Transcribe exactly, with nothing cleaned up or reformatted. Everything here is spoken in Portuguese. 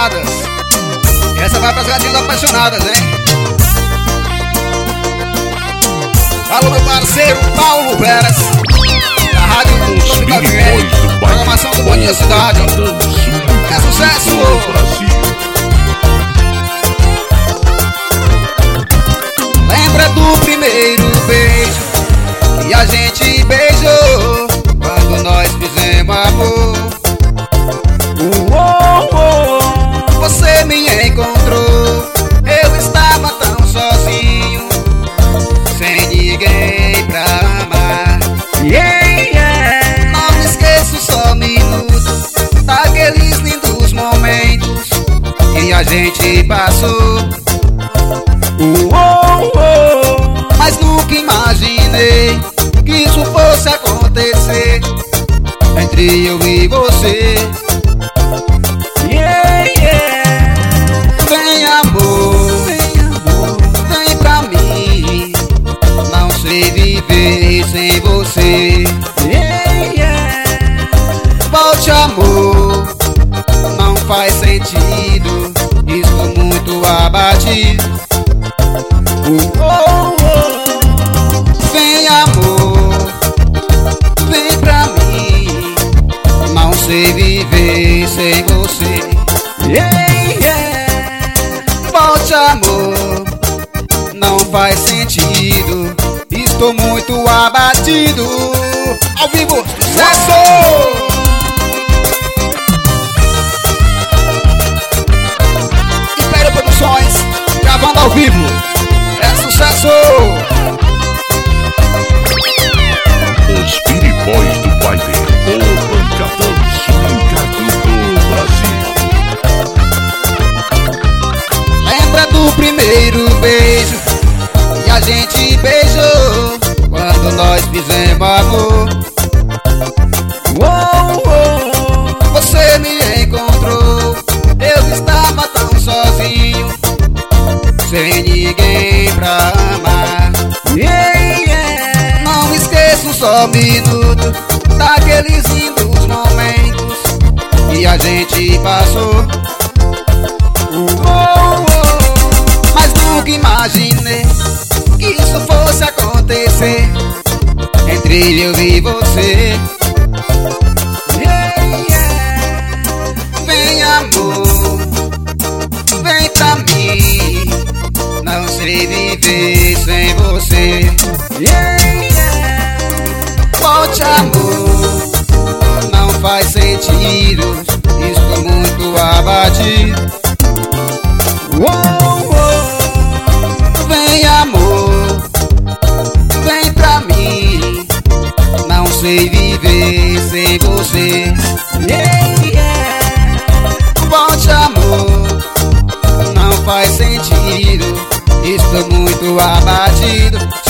apaixonadas. Essa vai pras gatinhas apaixonadas, hein? Alô, meu parceiro Paulo Veras, da Rádio Tropical F M, programação do Bom Dia Cidade. É sucesso! Lembra do primeiro beijo que a gente beijou quando nós fizemos amor? Uou, uou. Você me encontrou, eu estava tão sozinho, sem ninguém pra amar. Yeah, yeah. Não me esqueço só um minuto daqueles lindos momentos que a gente passou. Uou, uou. Mas nunca imaginei que isso fosse acontecer entre eu e você. Yeah, yeah. Vem amor, vem amor, vem pra mim. Não sei viver sem você. Yeah, yeah. Volte amor, não faz sentido, estou muito abatido. Oh, oh, oh. Vem amor, vem pra mim. Não sei viver sem você. Yeah, yeah. Volte amor, não faz sentido, estou muito abatido. Ao vivo, sucesso! Império Produções, gravando ao vivo. É sucesso! Os piripóis do baile, o pancadão swingado do Brasil. Lembra do primeiro beijo que a gente beijou quando nós fizemos amor? Uou, uou. Você me encontrou, eu estava tão sozinho, sem ninguém pra amar. Yeah, yeah. Não me esqueço só um minuto daqueles lindos momentos que a gente passou. Uou, uou. Mas nunca imaginei que isso fosse acontecer entre eu e você. Yeah, yeah. Vem amor, vem pra mim. Não sei viver sem você. Yeah, yeah. Volte amor, não faz sentido, estou muito abatido. Uou, uou. Vem amor, vem pra mim. Não sei viver sem você. Yeah, yeah. Volte amor, não faz sentido, estou muito abatido.